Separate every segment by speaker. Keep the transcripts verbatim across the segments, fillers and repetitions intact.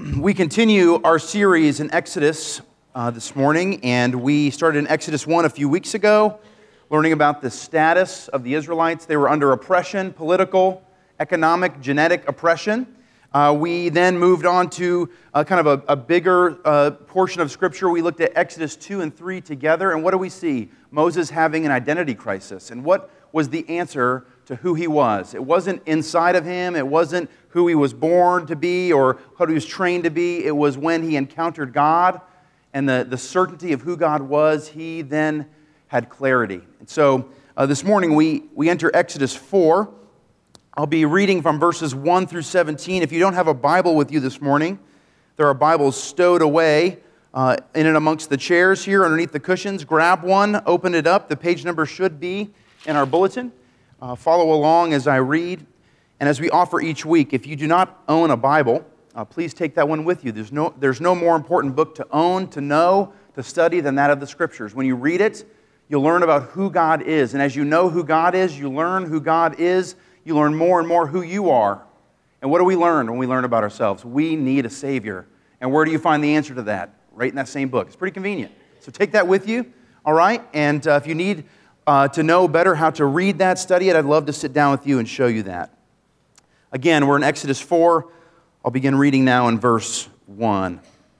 Speaker 1: We continue our series in Exodus uh, this morning, and we started in Exodus one a few weeks ago, learning about the status of the Israelites. They were under oppression, political, economic, genetic oppression. Uh, we then moved on to uh, kind of a, a bigger uh, portion of Scripture. We looked at Exodus two and three together, and what do we see? Moses having an identity crisis. And what was the answer to who he was? It wasn't inside of him. It wasn't who he was born to be or who he was trained to be. It was when he encountered God and the, the certainty of who God was, he then had clarity. And so uh, this morning we, we enter Exodus four. I'll be reading from verses one through seventeen. If you don't have a Bible with you this morning, there are Bibles stowed away uh, in and amongst the chairs here underneath the cushions. Grab one, open it up. The page number should be in our bulletin. Uh, follow along as I read. And as we offer each week, if you do not own a Bible, uh, please take that one with you. There's no, there's no more important book to own, to know, to study than that of the Scriptures. When you read it, you'll learn about who God is. And as you know who God is, you learn who God is, you learn more and more who you are. And what do we learn when we learn about ourselves? We need a Savior. And where do you find the answer to that? Right in that same book. It's pretty convenient. So take that with you, all right? And uh, if you need uh, to know better how to read that, study it, I'd love to sit down with you and show you that. Again, we're in Exodus four. I'll begin reading now in verse one.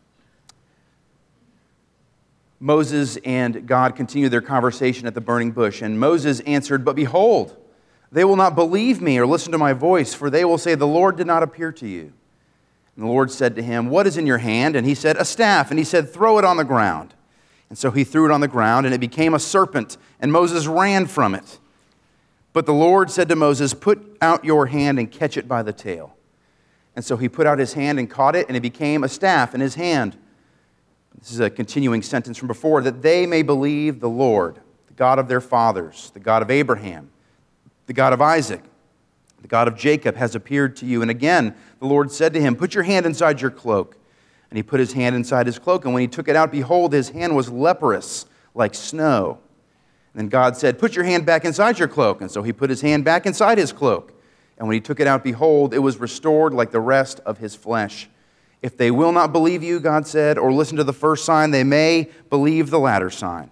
Speaker 1: Moses and God continue their conversation at the burning bush. And Moses answered, "But behold, they will not believe me or listen to my voice, for they will say, 'The Lord did not appear to you.' And the Lord said to him, 'What is in your hand?' And he said, 'A staff.' And he said, 'Throw it on the ground.' And so he threw it on the ground, and it became a serpent, and Moses ran from it. But the Lord said to Moses, 'Put out your hand and catch it by the tail.' And so he put out his hand and caught it, and it became a staff in his hand." This is a continuing sentence from before. "That they may believe the Lord, the God of their fathers, the God of Abraham, the God of Isaac, the God of Jacob has appeared to you." And again, the Lord said to him, "Put your hand inside your cloak." And he put his hand inside his cloak, and when he took it out, behold, his hand was leprous like snow. And then God said, "Put your hand back inside your cloak." And so he put his hand back inside his cloak. And when he took it out, behold, it was restored like the rest of his flesh. "If they will not believe you," God said, "or listen to the first sign, they may believe the latter sign."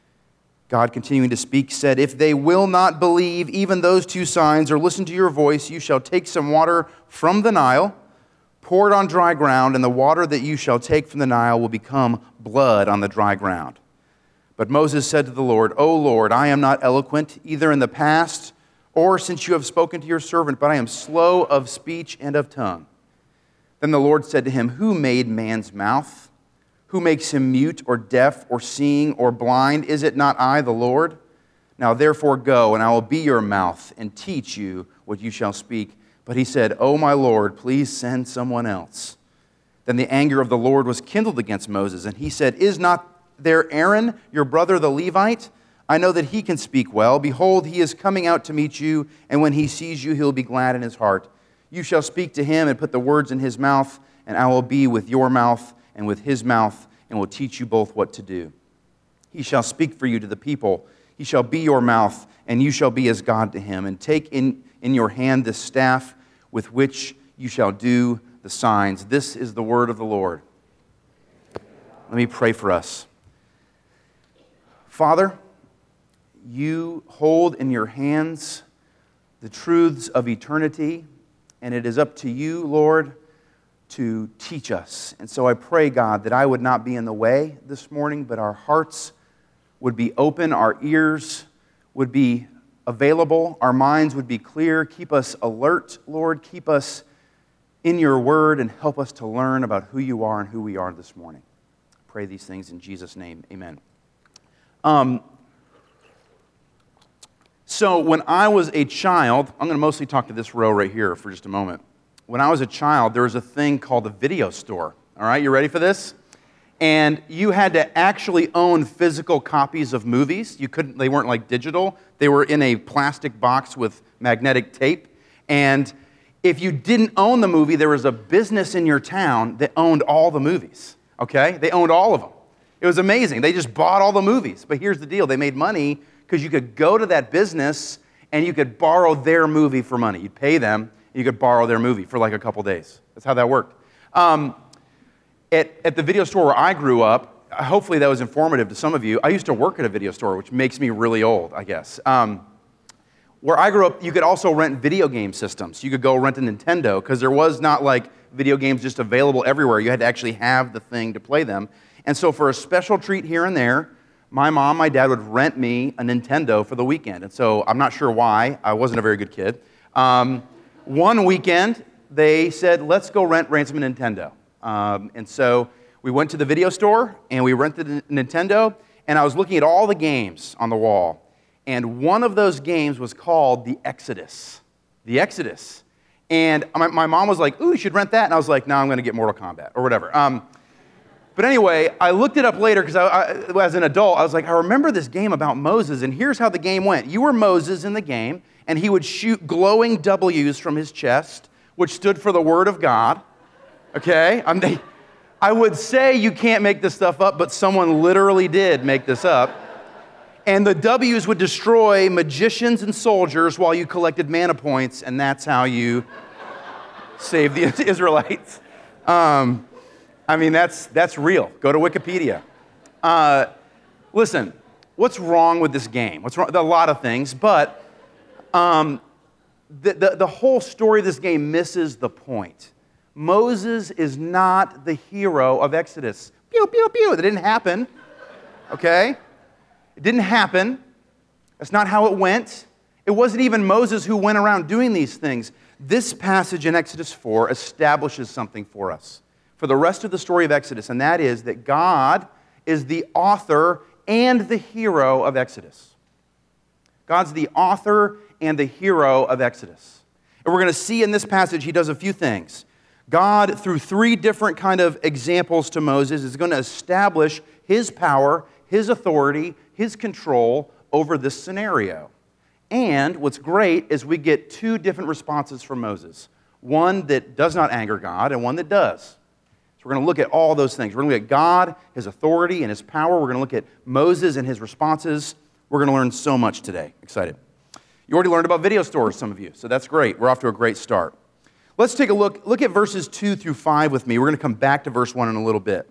Speaker 1: God, continuing to speak, said, "If they will not believe even those two signs or listen to your voice, you shall take some water from the Nile, pour it on dry ground, and the water that you shall take from the Nile will become blood on the dry ground." But Moses said to the Lord, "O Lord, I am not eloquent, either in the past or since you have spoken to your servant, but I am slow of speech and of tongue." Then the Lord said to him, "Who made man's mouth? Who makes him mute or deaf or seeing or blind? Is it not I, the Lord? Now therefore go, and I will be your mouth and teach you what you shall speak." But he said, "O my Lord, please send someone else." Then the anger of the Lord was kindled against Moses, and he said, "Is not there Aaron, your brother the Levite? I know that he can speak well. Behold, he is coming out to meet you, and when he sees you, he will be glad in his heart. You shall speak to him and put the words in his mouth, and I will be with your mouth and with his mouth, and will teach you both what to do. He shall speak for you to the people. He shall be your mouth, and you shall be as God to him. And take in, in your hand this staff with which you shall do the signs." This is the word of the Lord. Let me pray for us. Father, you hold in your hands the truths of eternity, and it is up to you, Lord, to teach us. And so I pray, God, that I would not be in the way this morning, but our hearts would be open, our ears would be available, our minds would be clear. Keep us alert, Lord. Keep us in your word and help us to learn about who you are and who we are this morning. I pray these things in Jesus' name. Amen. Um, so when I was a child, I'm going to mostly talk to this row right here for just a moment. When I was a child, there was a thing called a video store. All right, you ready for this? And you had to actually own physical copies of movies. You couldn't, they weren't like digital. They were in a plastic box with magnetic tape. And if you didn't own the movie, there was a business in your town that owned all the movies. Okay? They owned all of them. It was amazing. They just bought all the movies. But here's the deal. They made money because you could go to that business and you could borrow their movie for money. You'd pay them, and you could borrow their movie for like a couple days. That's how that worked. Um, At, at the video store where I grew up, hopefully that was informative to some of you. I used to work at a video store, which makes me really old, I guess. Um, where I grew up, you could also rent video game systems. You could go rent a Nintendo, because there was not like video games just available everywhere. You had to actually have the thing to play them. And so for a special treat here and there, my mom, my dad would rent me a Nintendo for the weekend. And so I'm not sure why. I wasn't a very good kid. Um, one weekend, they said, let's go rent Ransom a Nintendo. Um, and so we went to the video store, and we rented a Nintendo, and I was looking at all the games on the wall. And one of those games was called The Exodus. The Exodus. And my, my mom was like, ooh, you should rent that. And I was like, no, I'm going to get Mortal Kombat, or whatever. Um, But anyway, I looked it up later because I, I, as an adult, I was like, I remember this game about Moses, and here's how the game went. You were Moses in the game, and he would shoot glowing W's from his chest, which stood for the Word of God. Okay? I'm, they, I would say you can't make this stuff up, but someone literally did make this up. And the W's would destroy magicians and soldiers while you collected mana points, and that's how you saved the Israelites. Um... I mean, that's that's real. Go to Wikipedia. Uh, listen, what's wrong with this game? What's wrong? A lot of things, but um, the, the, the whole story of this game misses the point. Moses is not the hero of Exodus. Pew, pew, pew. That didn't happen, okay? It didn't happen. That's not how it went. It wasn't even Moses who went around doing these things. This passage in Exodus four establishes something for us for the rest of the story of Exodus, and that is that God is the author and the hero of Exodus. God's the author and the hero of Exodus. And we're going to see in this passage he does a few things. God, through three different kind of examples to Moses, is going to establish his power, his authority, his control over this scenario. And what's great is we get two different responses from Moses. One that does not anger God and one that does. So we're going to look at all those things. We're going to look at God, his authority, and his power. We're going to look at Moses and his responses. We're going to learn so much today. Excited. You already learned about video stores, some of you, so that's great. We're off to a great start. Let's take a look. Look at verses two through five with me. We're going to come back to verse one in a little bit.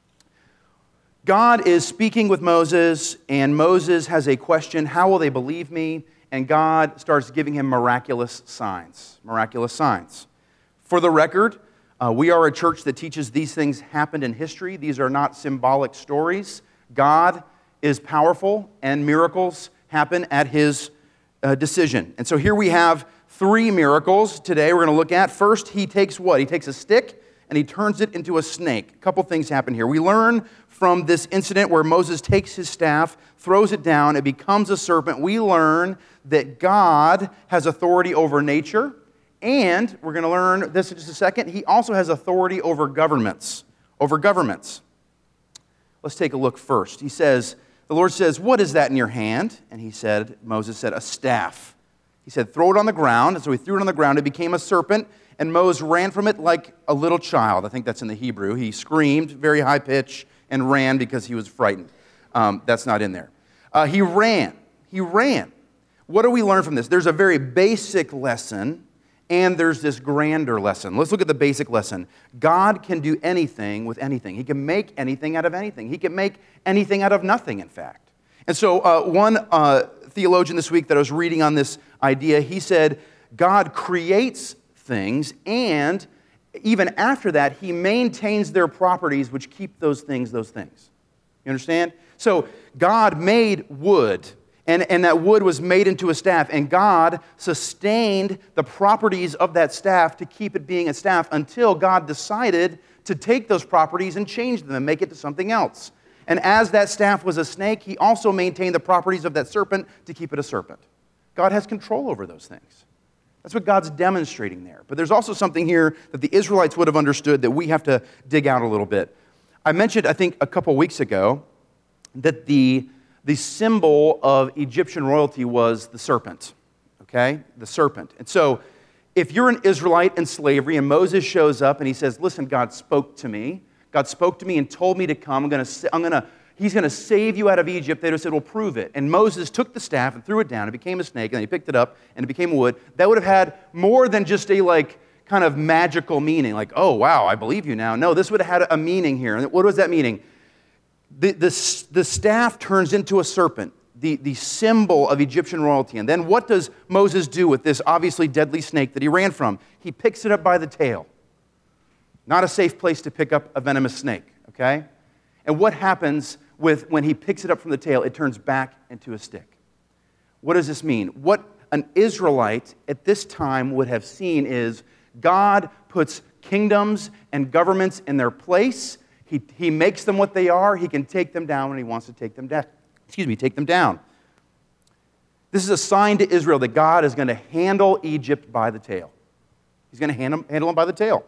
Speaker 1: God is speaking with Moses, and Moses has a question, how will they believe me? And God starts giving him miraculous signs. Miraculous signs. For the record, Uh, we are a church that teaches these things happened in history. These are not symbolic stories. God is powerful, and miracles happen at his uh, decision. And so here we have three miracles today we're going to look at. First, he takes what? He takes a stick, and he turns it into a snake. A couple things happen here. We learn from this incident where Moses takes his staff, throws it down, it becomes a serpent. We learn that God has authority over nature. And we're going to learn this in just a second. He also has authority over governments. Over governments. Let's take a look first. He says, the Lord says, what is that in your hand? And he said, Moses said, a staff. He said, throw it on the ground. And so he threw it on the ground. It became a serpent. And Moses ran from it like a little child. I think that's in the Hebrew. He screamed, very high pitch, and ran because he was frightened. Um, that's not in there. Uh, he ran. He ran. What do we learn from this? There's a very basic lesson. And there's this grander lesson. Let's look at the basic lesson. God can do anything with anything. He can make anything out of anything. He can make anything out of nothing, in fact. And so uh, one uh, theologian this week that I was reading on this idea, he said, God creates things, and even after that, he maintains their properties which keep those things those things. You understand? So God made wood. And, and that wood was made into a staff, and God sustained the properties of that staff to keep it being a staff until God decided to take those properties and change them and make it to something else. And as that staff was a snake, he also maintained the properties of that serpent to keep it a serpent. God has control over those things. That's what God's demonstrating there. But there's also something here that the Israelites would have understood that we have to dig out a little bit. I mentioned, I think, a couple weeks ago that the The symbol of Egyptian royalty was the serpent, okay? The serpent. And so if you're an Israelite in slavery and Moses shows up and he says, listen, God spoke to me. God spoke to me and told me to come. I'm going to, I'm going to, he's going to save you out of Egypt. They would have said, well, prove it. And Moses took the staff and threw it down. It became a snake, and then he picked it up, and it became wood. That would have had more than just a, like, kind of magical meaning, like, oh, wow, I believe you now. No, this would have had a meaning here. And what was that meaning? The, the, the staff turns into a serpent, the, the symbol of Egyptian royalty. And then what does Moses do with this obviously deadly snake that he ran from? He picks it up by the tail. Not a safe place to pick up a venomous snake, okay? And what happens with when he picks it up from the tail? It turns back into a stick. What does this mean? What an Israelite at this time would have seen is God puts kingdoms and governments in their place. He, he makes them what they are. He can take them down when he wants to take them down. Excuse me, take them down. This is a sign to Israel that God is going to handle Egypt by the tail. He's going to handle, handle them by the tail.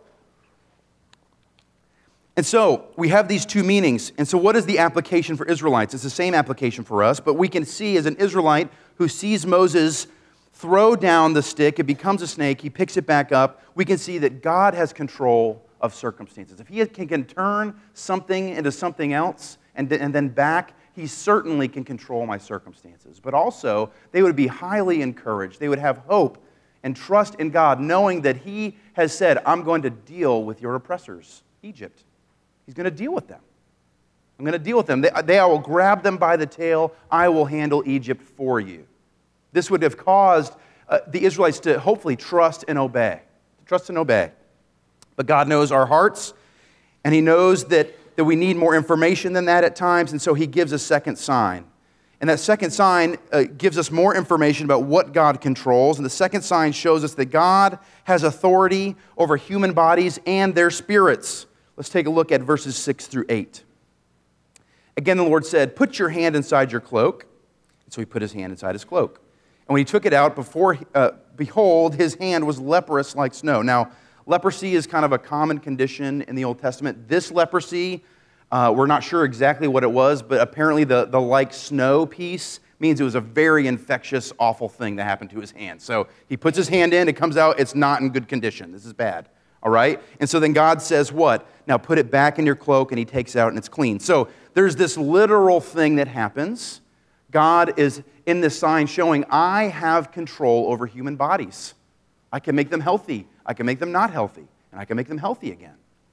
Speaker 1: And so we have these two meanings. And so what is the application for Israelites? It's the same application for us, but we can see as an Israelite who sees Moses throw down the stick, it becomes a snake, he picks it back up, we can see that God has control of circumstances. If he can, can turn something into something else and, and then back, he certainly can control my circumstances. But also, they would be highly encouraged. They would have hope and trust in God, knowing that he has said, I'm going to deal with your oppressors, Egypt. He's going to deal with them. I'm going to deal with them. They, they, I will grab them by the tail. I will handle Egypt for you. This would have caused uh, the Israelites to hopefully trust and obey. Trust and obey. But God knows our hearts, and he knows that, that we need more information than that at times, and so he gives a second sign. And that second sign uh, gives us more information about what God controls, and the second sign shows us that God has authority over human bodies and their spirits. Let's take a look at verses six through eight. Again, the Lord said, put your hand inside your cloak. And so he put his hand inside his cloak. And when he took it out, before, uh, behold, his hand was leprous like snow. Now, leprosy is kind of a common condition in the Old Testament. This leprosy, uh, we're not sure exactly what it was, but apparently the, the like snow piece means it was a very infectious, awful thing that happened to his hand. So he puts his hand in, it comes out, it's not in good condition. This is bad, all right? And so then God says what? Now put it back in your cloak, and he takes it out, and it's clean. So there's this literal thing that happens. God is in this sign showing, I have control over human bodies. I can make them healthy. I can make them not healthy. And I can make them healthy again.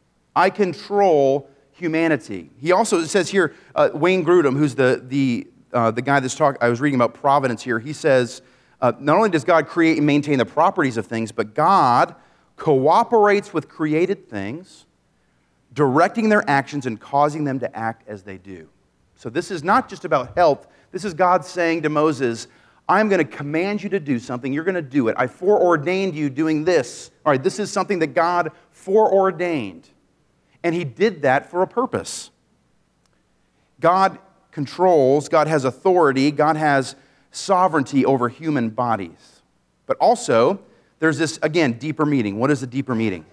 Speaker 1: I control humanity. He also, it says here, uh, Wayne Grudem, who's the, the, uh, the guy that's talk, I was reading about providence here, he says, uh, not only does God create and maintain the properties of things, but God cooperates with created things, directing their actions and causing them to act as they do. So this is not just about health. This is God saying to Moses, I'm going to command you to do something. You're going to do it. I foreordained you doing this. All right, this is something that God foreordained. And he did that for a purpose. God controls, God has authority, God has sovereignty over human bodies. But also, there's this, again, deeper meaning. What is the deeper meaning?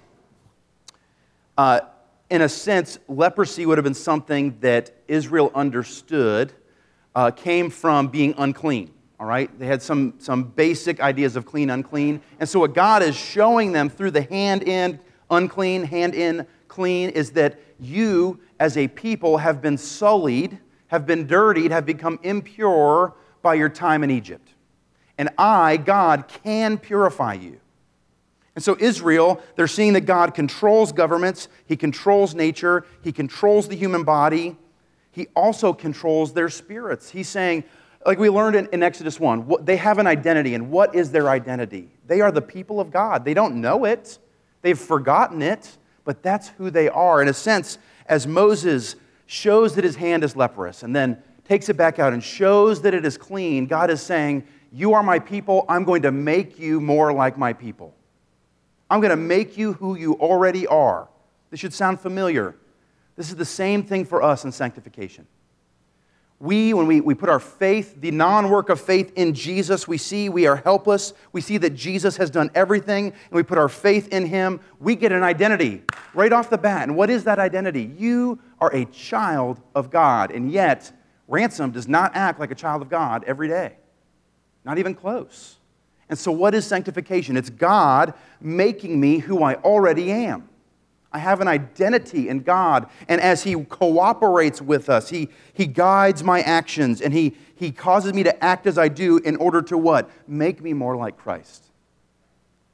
Speaker 1: Uh, in a sense, leprosy would have been something that Israel understood uh, came from being unclean. All right? They had some, some basic ideas of clean, unclean. And so what God is showing them through the hand in, unclean, hand in, clean, is that you as a people have been sullied, have been dirtied, have become impure by your time in Egypt. And I, God, can purify you. And so Israel, they're seeing that God controls governments, he controls nature, he controls the human body, he also controls their spirits. He's saying, like we learned in, in Exodus one, what, they have an identity, and what is their identity? They are the people of God. They don't know it. They've forgotten it, but that's who they are. In a sense, as Moses shows that his hand is leprous and then takes it back out and shows that it is clean, God is saying, you are my people. I'm going to make you more like my people. I'm going to make you who you already are. This should sound familiar. This is the same thing for us in sanctification. We, when we, we put our faith, the non-work of faith in Jesus, we see we are helpless. We see that Jesus has done everything, and we put our faith in him. We get an identity right off the bat. And what is that identity? You are a child of God, and yet Ransom does not act like a child of God every day. Not even close. And so what is sanctification? It's God making me who I already am. I have an identity in God, and as he cooperates with us, he, he guides my actions, and he, he causes me to act as I do in order to what? Make me more like Christ.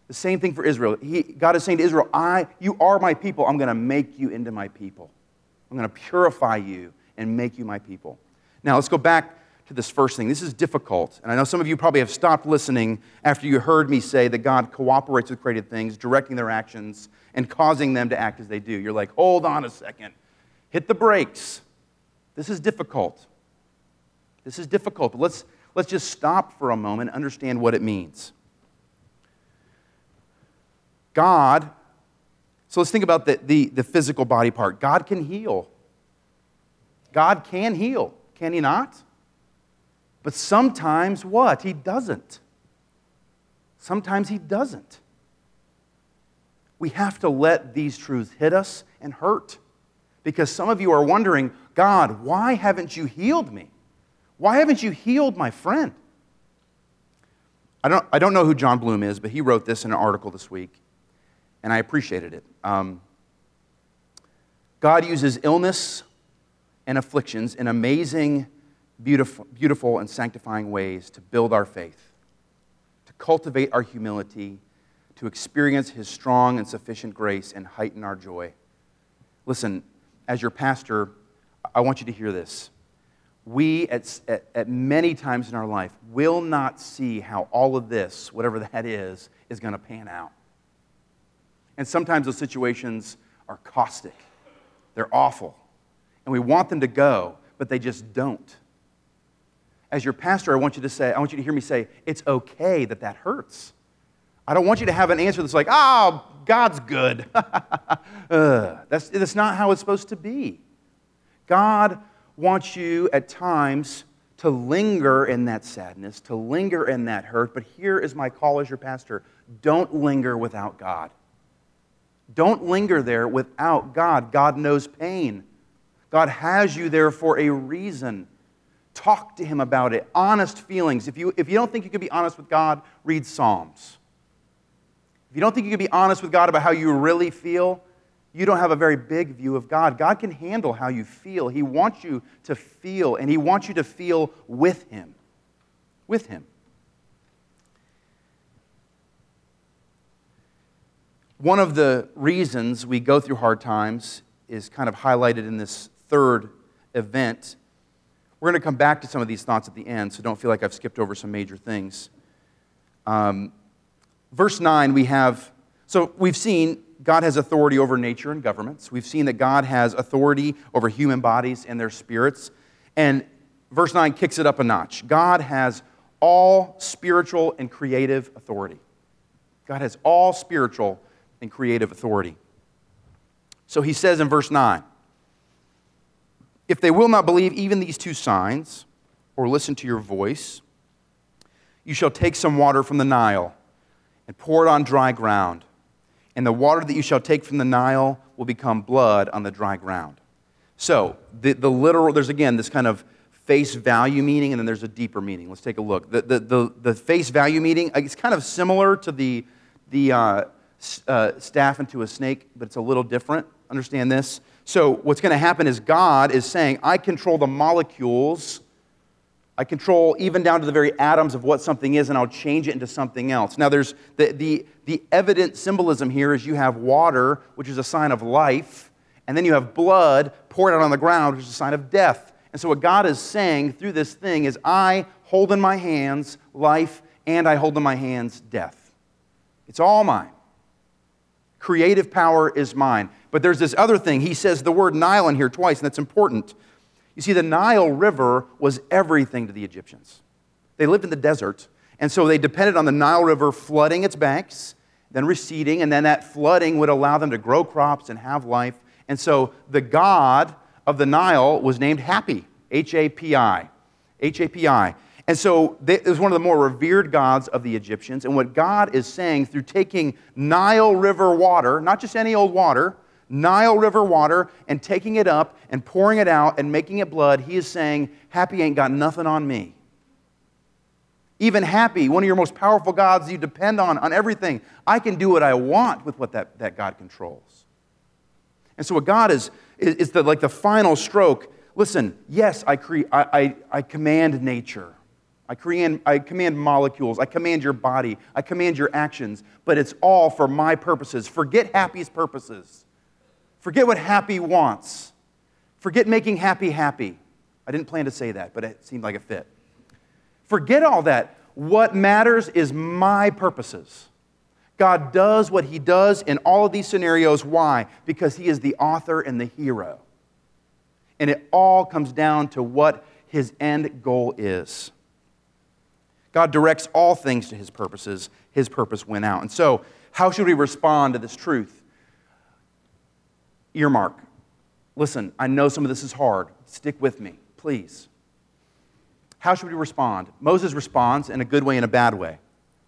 Speaker 1: The same thing for Israel. He, God is saying to Israel, I, you are my people. I'm going to make you into my people. I'm going to purify you and make you my people. Now, let's go back to this first thing. This is difficult, and I know some of you probably have stopped listening after you heard me say that God cooperates with created things, directing their actions and causing them to act as they do. You're like, hold on a second. Hit the brakes. This is difficult. This is difficult, but let's, let's just stop for a moment and understand what it means. God, so let's think about the, the, the physical body part. God can heal. God can heal, can He not? But sometimes what? He doesn't. Sometimes He doesn't. We have to let these truths hit us and hurt. Because some of you are wondering, God, why haven't you healed me? Why haven't you healed my friend? I don't, I don't know who John Bloom is, but he wrote this in an article this week, and I appreciated it. Um, God uses illness and afflictions in amazing, beautiful, beautiful and sanctifying ways to build our faith, to cultivate our humility, to experience His strong and sufficient grace and heighten our joy. Listen, as your pastor, I want you to hear this. We, at, at, at many times in our life, will not see how all of this, whatever that is, is going to pan out. And sometimes those situations are caustic. They're awful. And we want them to go, but they just don't. As your pastor, I want you to say, I want you to hear me say, it's okay that that hurts. I don't want you to have an answer that's like, oh, God's good. uh, that's, that's not how it's supposed to be. God wants you at times to linger in that sadness, to linger in that hurt, but here is my call as your pastor. Don't linger without God. Don't linger there without God. God knows pain. God has you there for a reason. Talk to Him about it. Honest feelings. If you, if you don't think you can be honest with God, read Psalms. If you don't think you can be honest with God about how you really feel, you don't have a very big view of God. God can handle how you feel. He wants you to feel, and He wants you to feel with Him. With Him. One of the reasons we go through hard times is kind of highlighted in this third event. We're going to come back to some of these thoughts at the end, so don't feel like I've skipped over some major things. Um, verse nine, we have, so we've seen God has authority over nature and governments. We've seen that God has authority over human bodies and their spirits. And verse nine kicks it up a notch. God has all spiritual and creative authority. God has all spiritual and creative authority. So He says in verse nine, if they will not believe even these two signs, or listen to your voice, you shall take some water from the Nile and pour it on dry ground. And the water that you shall take from the Nile will become blood on the dry ground. So, the, the literal, there's again this kind of face value meaning, and then there's a deeper meaning. Let's take a look. The, the, the, the face value meaning, it's kind of similar to the, the uh, uh, staff into a snake, but it's a little different. Understand this? So what's going to happen is God is saying, I control the molecules. I control even down to the very atoms of what something is, and I'll change it into something else. Now, there's the, the, the evident symbolism here is you have water, which is a sign of life, and then you have blood poured out on the ground, which is a sign of death. And so what God is saying through this thing is, I hold in my hands life, and I hold in my hands death. It's all mine. Creative power is mine. But there's this other thing. He says the word Nile in here twice, and that's important. You see, the Nile River was everything to the Egyptians. They lived in the desert, and so they depended on the Nile River flooding its banks, then receding, and then that flooding would allow them to grow crops and have life. And so the god of the Nile was named Hapi, H A P I. H A P I. And so it was one of the more revered gods of the Egyptians. And what God is saying through taking Nile River water, not just any old water, Nile River water, and taking it up and pouring it out and making it blood, He is saying, Hapi ain't got nothing on me. Even Hapi, one of your most powerful gods you depend on, on everything, I can do what I want with what that, that God controls. And so what God is, is, is the, like the final stroke. Listen, yes, I, cre- I, I, I command nature. I command, I command molecules. I command your body. I command your actions. But it's all for my purposes. Forget Happy's purposes. Forget what Happy wants. Forget making Happy happy. I didn't plan to say that, but it seemed like it fit. Forget all that. What matters is my purposes. God does what He does in all of these scenarios. Why? Because He is the author and the hero. And it all comes down to what His end goal is. God directs all things to His purposes. His purpose went out. And so, how should we respond to this truth? Earmark. Listen, I know some of this is hard. Stick with me, please. How should we respond? Moses responds in a good way and a bad way.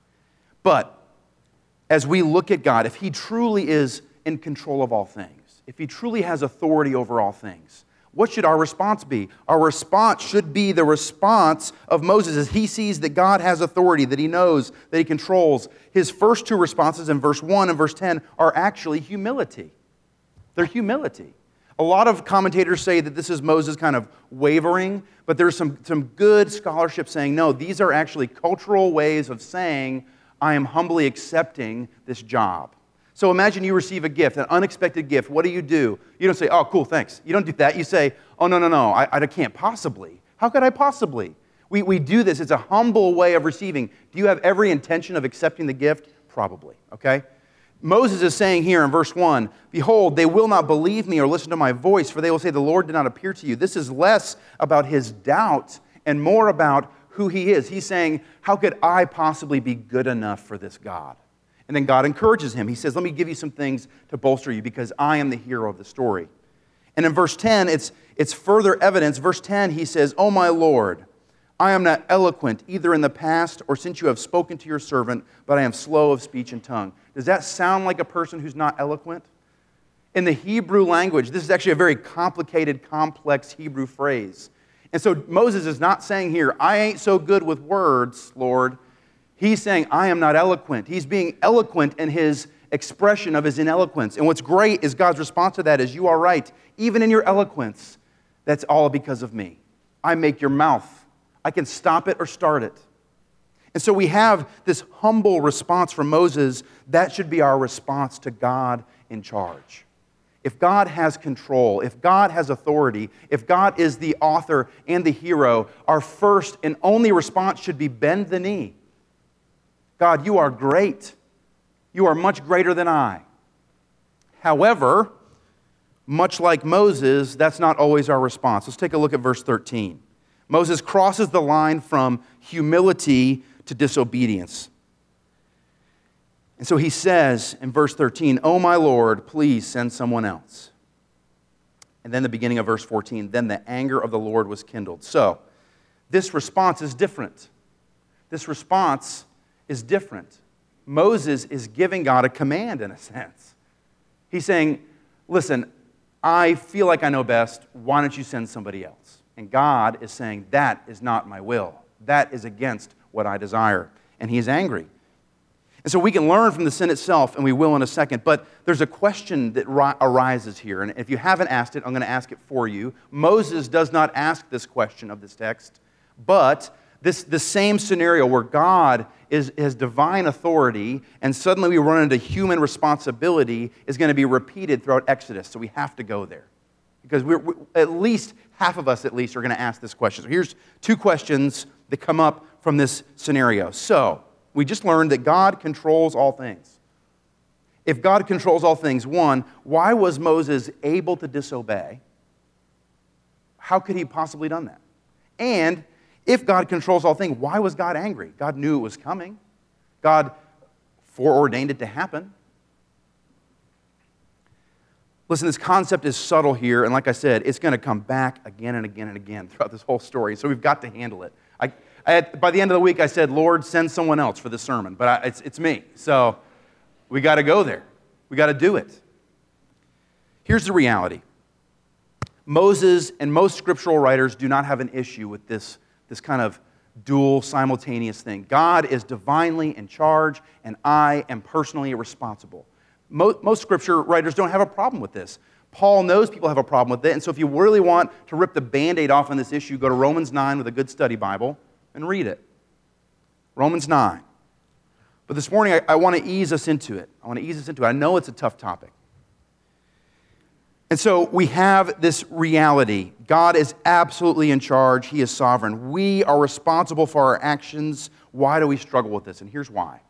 Speaker 1: But as we look at God, if He truly is in control of all things, if He truly has authority over all things, what should our response be? Our response should be the response of Moses as he sees that God has authority, that he knows, that He controls. His first two responses in verse one and verse ten are actually humility. They're humility. A lot of commentators say that this is Moses kind of wavering, but there's some, some good scholarship saying, no, these are actually cultural ways of saying, I am humbly accepting this job. So imagine you receive a gift, an unexpected gift. What do you do? You don't say, oh, cool, thanks. You don't do that. You say, oh, no, no, no, I, I can't possibly. How could I possibly? We, we do this. It's a humble way of receiving. Do you have every intention of accepting the gift? Probably, okay? Moses is saying here in verse one, behold, they will not believe me or listen to my voice, for they will say, the Lord did not appear to you. This is less about his doubt and more about who He is. He's saying, how could I possibly be good enough for this God? And then God encourages him. He says, let me give you some things to bolster you because I am the hero of the story. And in verse ten, it's, it's further evidence. Verse ten, he says, oh my Lord, I am not eloquent either in the past or since you have spoken to your servant, but I am slow of speech and tongue. Does that sound like a person who's not eloquent? In the Hebrew language, this is actually a very complicated, complex Hebrew phrase. And so Moses is not saying here, I ain't so good with words, Lord. He's saying, I am not eloquent. He's being eloquent in his expression of his ineloquence. And what's great is God's response to that is, you are right. Even in your eloquence, that's all because of me. I make your mouth. I can stop it or start it. And so we have this humble response from Moses. That should be our response to God in charge. If God has control, if God has authority, if God is the author and the hero, our first and only response should be bend the knee. God, you are great. You are much greater than I. However, much like Moses, that's not always our response. Let's take a look at verse thirteen. Moses crosses the line from humility to disobedience. And so he says in verse thirteen, oh my Lord, please send someone else. And then the beginning of verse fourteen, then the anger of the Lord was kindled. So this response is different. This response is different. Moses is giving God a command in a sense. He's saying, listen, I feel like I know best. Why don't you send somebody else? And God is saying, that is not my will. That is against what I desire. And he is angry. And so we can learn from the sin itself, and we will in a second, but there's a question that ri- arises here. And if you haven't asked it, I'm going to ask it for you. Moses does not ask this question of this text, but this the same scenario where God is has divine authority, and suddenly we run into human responsibility is going to be repeated throughout Exodus. So we have to go there. Because we're, we at least, half of us at least, are going to ask this question. So here's two questions that come up from this scenario. So, we just learned that God controls all things. If God controls all things, one, why was Moses able to disobey? How could he possibly done that? And if God controls all things, why was God angry? God knew it was coming. God foreordained it to happen. Listen, this concept is subtle here, and like I said, it's going to come back again and again and again throughout this whole story, so we've got to handle it. I, I had, by the end of the week, I said, Lord, send someone else for this sermon, but I, it's, it's me, so we got to go there. We got to do it. Here's the reality. Moses and most scriptural writers do not have an issue with this, this kind of dual, simultaneous thing. God is divinely in charge, and I am personally responsible. Most, most scripture writers don't have a problem with this. Paul knows people have a problem with it, and so if you really want to rip the Band-Aid off on this issue, go to Romans nine with a good study Bible and read it. Romans nine. But this morning, I, I want to ease us into it. I want to ease us into it. I know it's a tough topic. And so we have this reality. God is absolutely in charge. He is sovereign. We are responsible for our actions. Why do we struggle with this? And here's why.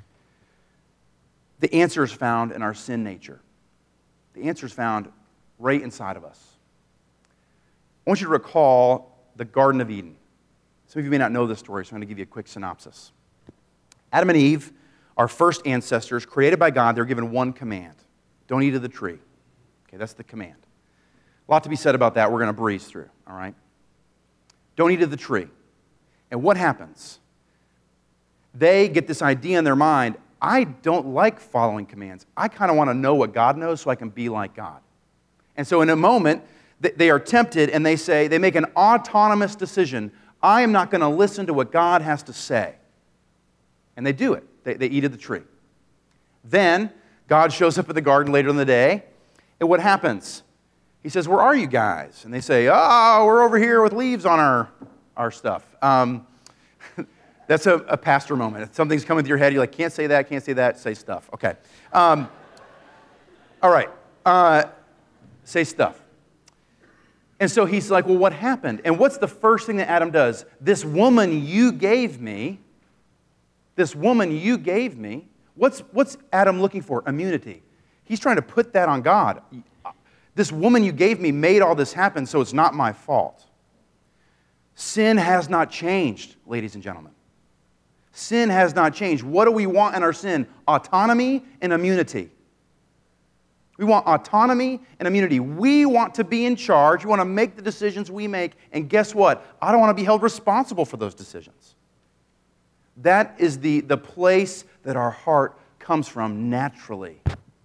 Speaker 1: The answer is found in our sin nature. The answer is found right inside of us. I want you to recall the Garden of Eden. Some of you may not know this story, so I'm going to give you a quick synopsis. Adam and Eve, our first ancestors, created by God, they're given one command. Don't eat of the tree. Okay, that's the command. A lot to be said about that. We're going to breeze through, all right? Don't eat of the tree. And what happens? They get this idea in their mind, I don't like following commands. I kind of want to know what God knows so I can be like God. And so in a moment, they are tempted and they say, they make an autonomous decision. I am not going to listen to what God has to say. And they do it. They, they eat of the tree. Then God shows up at the garden later in the day. And what happens? He says, where are you guys? And they say, oh, we're over here with leaves on our, our stuff. Um, that's a, a pastor moment. If something's coming to your head, you're like, can't say that, can't say that, say stuff. Okay. Um, all right. Uh, say stuff. And so he's like, well, what happened? And what's the first thing that Adam does? This woman you gave me, this woman you gave me, what's, what's Adam looking for? Immunity. He's trying to put that on God. This woman you gave me made all this happen, so it's not my fault. Sin has not changed, ladies and gentlemen. Sin has not changed. What do we want in our sin? Autonomy and immunity. We want autonomy and immunity. We want to be in charge. We want to make the decisions we make. And guess what? I don't want to be held responsible for those decisions. That is the, the place that our heart comes from naturally.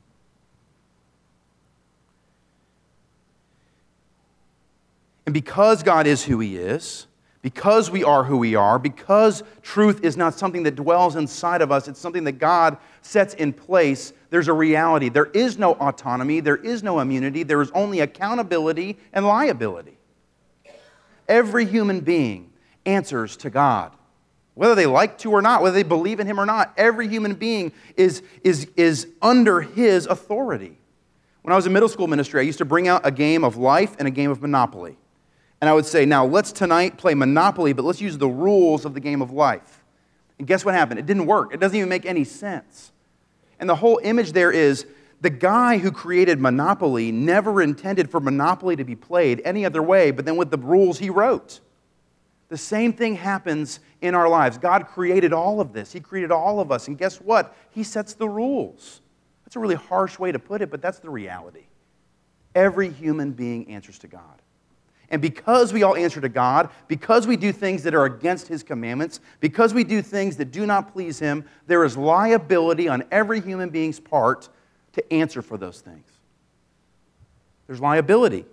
Speaker 1: And because God is who He is, because we are who we are, because truth is not something that dwells inside of us, it's something that God sets in place, there's a reality. There is no autonomy, there is no immunity, there is only accountability and liability. Every human being answers to God. Whether they like to or not, whether they believe in Him or not, every human being is, is, is under His authority. When I was in middle school ministry, I used to bring out a game of life and a game of Monopoly. And I would say, now let's tonight play Monopoly, but let's use the rules of the game of life. And guess what happened? It didn't work. It doesn't even make any sense. And the whole image there is the guy who created Monopoly never intended for Monopoly to be played any other way but then with the rules he wrote. The same thing happens in our lives. God created all of this. He created all of us. And guess what? He sets the rules. That's a really harsh way to put it, but that's the reality. Every human being answers to God. And because we all answer to God, because we do things that are against His commandments, because we do things that do not please Him, there is liability on every human being's part to answer for those things. There's liability.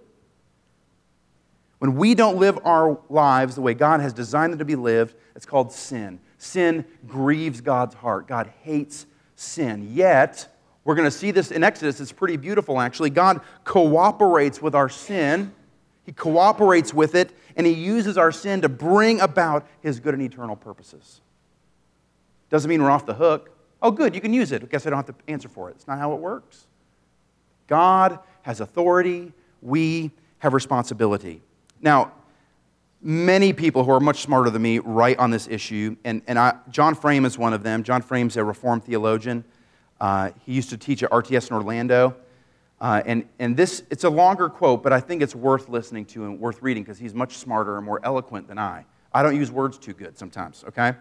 Speaker 1: When we don't live our lives the way God has designed them to be lived, it's called sin. Sin grieves God's heart. God hates sin. Yet, we're going to see this in Exodus. It's pretty beautiful, actually. God cooperates with our sin. He cooperates with it, and He uses our sin to bring about His good and eternal purposes. Doesn't mean we're off the hook. Oh, good, you can use it. I guess I don't have to answer for it. It's not how it works. God has authority. We have responsibility. Now, many people who are much smarter than me write on this issue, and, and I, John Frame is one of them. John Frame's a Reformed theologian. Uh, he used to teach at R T S in Orlando. Uh, and, and this, it's a longer quote, but I think it's worth listening to and worth reading because he's much smarter and more eloquent than I. I don't use words too good sometimes, okay?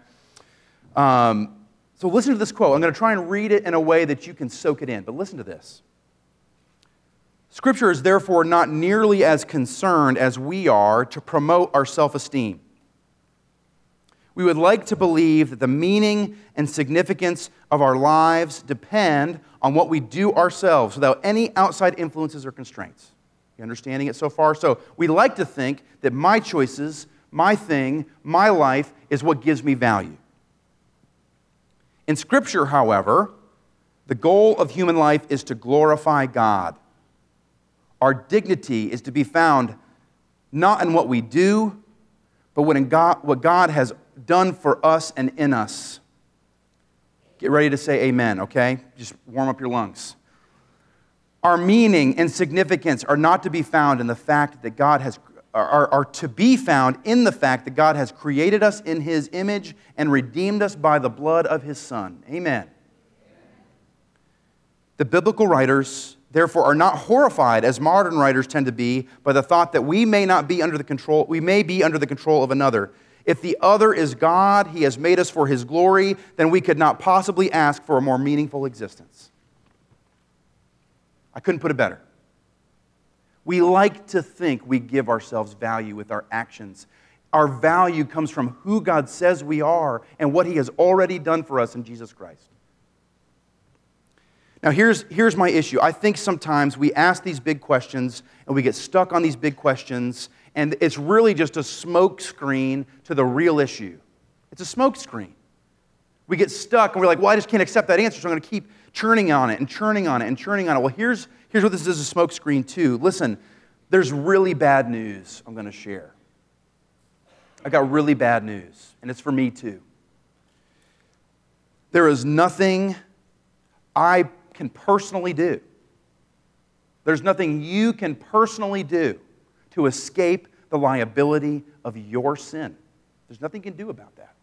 Speaker 1: Um, so listen to this quote. I'm going to try and read it in a way that you can soak it in, but listen to this. Scripture is therefore not nearly as concerned as we are to promote our self-esteem. We would like to believe that the meaning and significance of our lives depend on what we do ourselves without any outside influences or constraints. You understanding it so far? So we like to think that my choices, my thing, my life is what gives me value. In Scripture, however, the goal of human life is to glorify God. Our dignity is to be found not in what we do, but what, in God, what God has done for us and in us. Get ready to say amen, okay? Just warm up your lungs. Our meaning and significance are not to be found in the fact that God has, are, are to be found in the fact that God has created us in His image and redeemed us by the blood of His Son. Amen. The biblical writers, therefore, are not horrified, as modern writers tend to be, by the thought that we may not be under the control, we may be under the control of another. If the other is God, He has made us for His glory, then we could not possibly ask for a more meaningful existence. I couldn't put it better. We like to think we give ourselves value with our actions. Our value comes from who God says we are and what He has already done for us in Jesus Christ. Now, here's, here's my issue. I think sometimes we ask these big questions and we get stuck on these big questions, and it's really just a smoke screen to the real issue. It's a smoke screen. We get stuck and we're like, well, I just can't accept that answer, so I'm going to keep churning on it and churning on it and churning on it. Well, here's, here's what this is, a smoke screen too. Listen, there's really bad news I'm going to share. I got really bad news, and it's for me too. There is nothing I can personally do. There's nothing you can personally do to escape the liability of your sin. There's nothing you can do about that.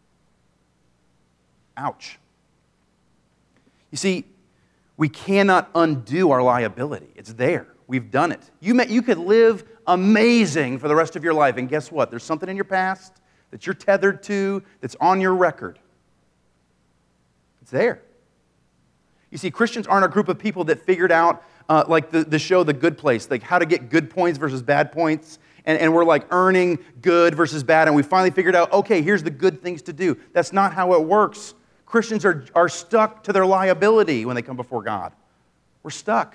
Speaker 1: Ouch. You see, we cannot undo our liability. It's there. We've done it. You, may, you could live amazing for the rest of your life, and guess what? There's something in your past that you're tethered to that's on your record. It's there. You see, Christians aren't a group of people that figured out, uh, like the, the show The Good Place, like how to get good points versus bad points, and, and we're like earning good versus bad, and we finally figured out, okay, here's the good things to do. That's not how it works. Christians are, are stuck to their liability when they come before God. We're stuck.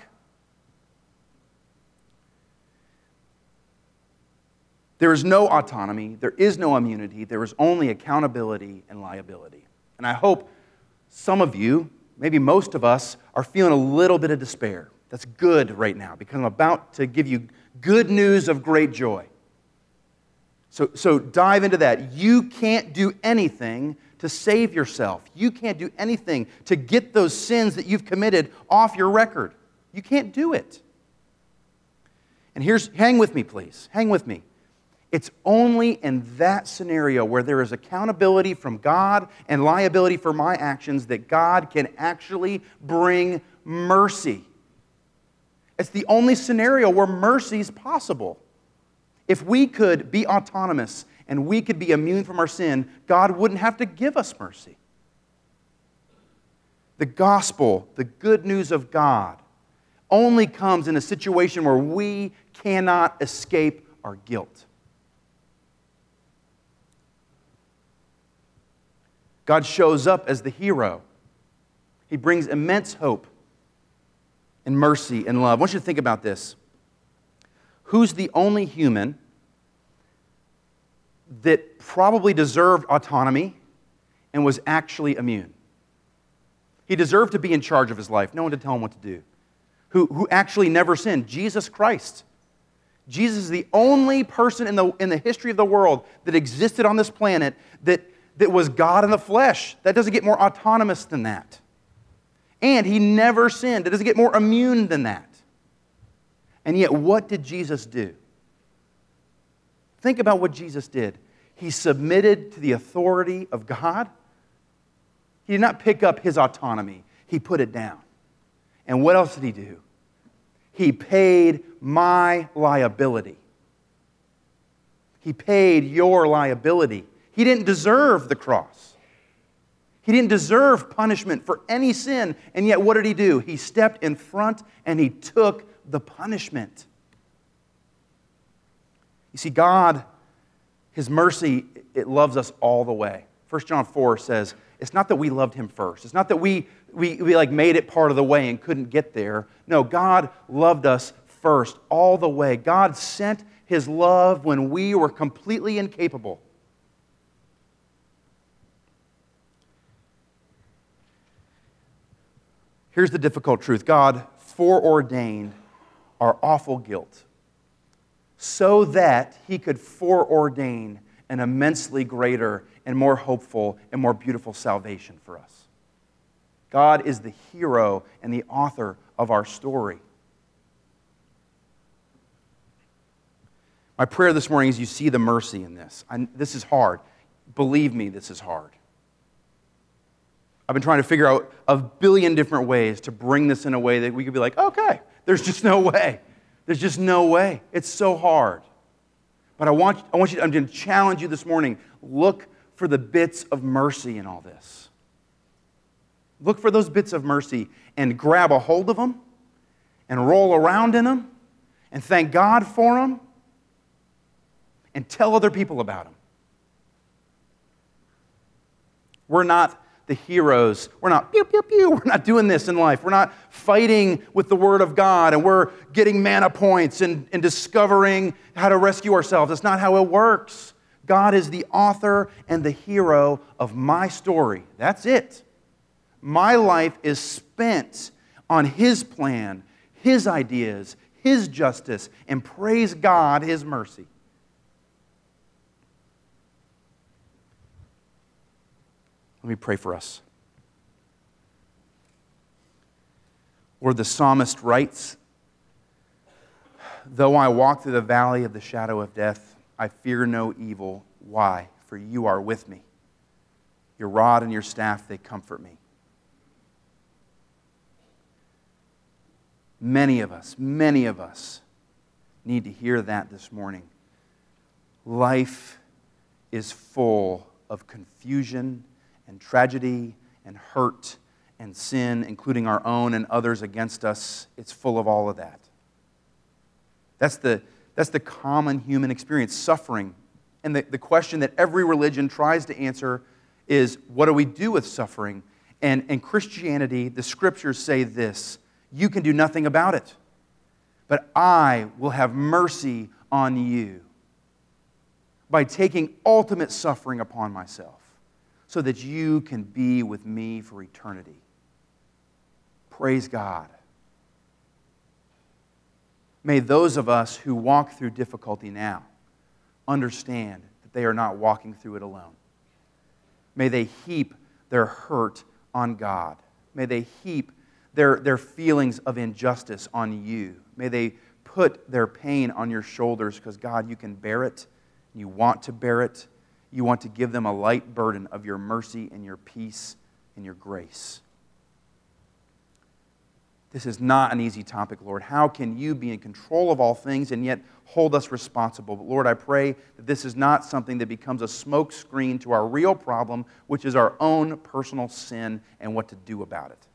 Speaker 1: There is no autonomy, there is no immunity, there is only accountability and liability. And I hope some of you, maybe most of us, are feeling a little bit of despair. That's good right now, because I'm about to give you good news of great joy. So, so dive into that. You can't do anything to save yourself. You can't do anything to get those sins that you've committed off your record. You can't do it. And here's, hang with me, please. Hang with me. It's only in that scenario where there is accountability from God and liability for my actions that God can actually bring mercy. It's the only scenario where mercy is possible. If we could be autonomous and we could be immune from our sin, God wouldn't have to give us mercy. The gospel, the good news of God, only comes in a situation where we cannot escape our guilt. God shows up as the hero. He brings immense hope and mercy and love. I want you to think about this. Who's the only human that probably deserved autonomy and was actually immune? He deserved to be in charge of his life, no one to tell him what to do. Who, who actually never sinned? Jesus Christ. Jesus is the only person in the, in the history of the world that existed on this planet that that was God in the flesh. That doesn't get more autonomous than that. And He never sinned. It doesn't get more immune than that. And yet, what did Jesus do? Think about what Jesus did. He submitted to the authority of God. He did not pick up His autonomy. He put it down. And what else did He do? He paid my liability. He paid your liability. He didn't deserve the cross. He didn't deserve punishment for any sin. And yet, what did He do? He stepped in front and He took the punishment. You see, God, His mercy, it loves us all the way. First John four says, it's not that we loved Him first. It's not that we, we, we like made it part of the way and couldn't get there. No, God loved us first, all the way. God sent His love when we were completely incapable. Here's the difficult truth. God foreordained our awful guilt so that He could foreordain an immensely greater and more hopeful and more beautiful salvation for us. God is the hero and the author of our story. My prayer this morning is you see the mercy in this. I, this is hard. Believe me, this is hard. I've been trying to figure out a billion different ways to bring this in a way that we could be like, okay, there's just no way. There's just no way. It's so hard. But I want, I want you to, I'm going to challenge you this morning. Look for the bits of mercy in all this. Look for those bits of mercy and grab a hold of them and roll around in them and thank God for them and tell other people about them. We're not the heroes. We're not pew, pew, pew. We're not doing this in life. We're not fighting with the Word of God and we're getting mana points and, and discovering how to rescue ourselves. That's not how it works. God is the author and the hero of my story. That's it. My life is spent on His plan, His ideas, His justice, and praise God, His mercy. Let me pray for us. Lord, the psalmist writes, though I walk through the valley of the shadow of death, I fear no evil. Why? For you are with me. Your rod and your staff, they comfort me. Many of us, many of us need to hear that this morning. Life is full of confusion and tragedy and hurt and sin, including our own and others against us. It's full of all of that. That's the, that's the common human experience, suffering. And the, the question that every religion tries to answer is, what do we do with suffering? And in Christianity, the Scriptures say this: you can do nothing about it, but I will have mercy on you by taking ultimate suffering upon myself so that you can be with me for eternity. Praise God. May those of us who walk through difficulty now understand that they are not walking through it alone. May they heap their hurt on God. May they heap Their, their feelings of injustice on you. May they put their pain on your shoulders because, God, you can bear it. You want to bear it. You want to give them a light burden of your mercy and your peace and your grace. This is not an easy topic, Lord. How can you be in control of all things and yet hold us responsible? But Lord, I pray that this is not something that becomes a smoke screen to our real problem, which is our own personal sin and what to do about it.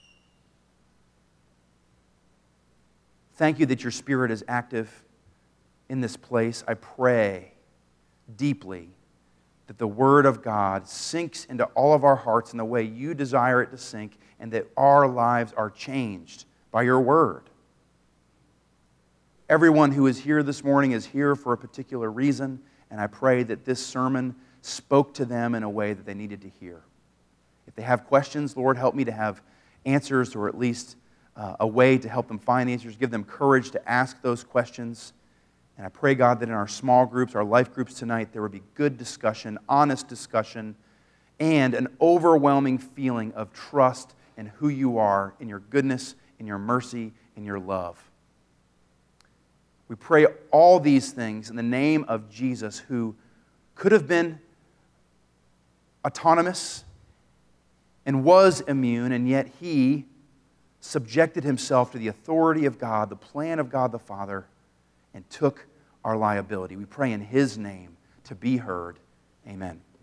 Speaker 1: Thank you that your Spirit is active in this place. I pray deeply that the Word of God sinks into all of our hearts in the way you desire it to sink, and that our lives are changed by your Word. Everyone who is here this morning is here for a particular reason, and I pray that this sermon spoke to them in a way that they needed to hear. If they have questions, Lord, help me to have answers, or at least Uh, a way to help them find answers, give them courage to ask those questions. And I pray, God, that in our small groups, our life groups tonight, there would be good discussion, honest discussion, and an overwhelming feeling of trust in who you are, in your goodness, in your mercy, in your love. We pray all these things in the name of Jesus, who could have been autonomous and was immune, and yet He subjected Himself to the authority of God, the plan of God the Father, and took our liability. We pray in His name to be heard. Amen.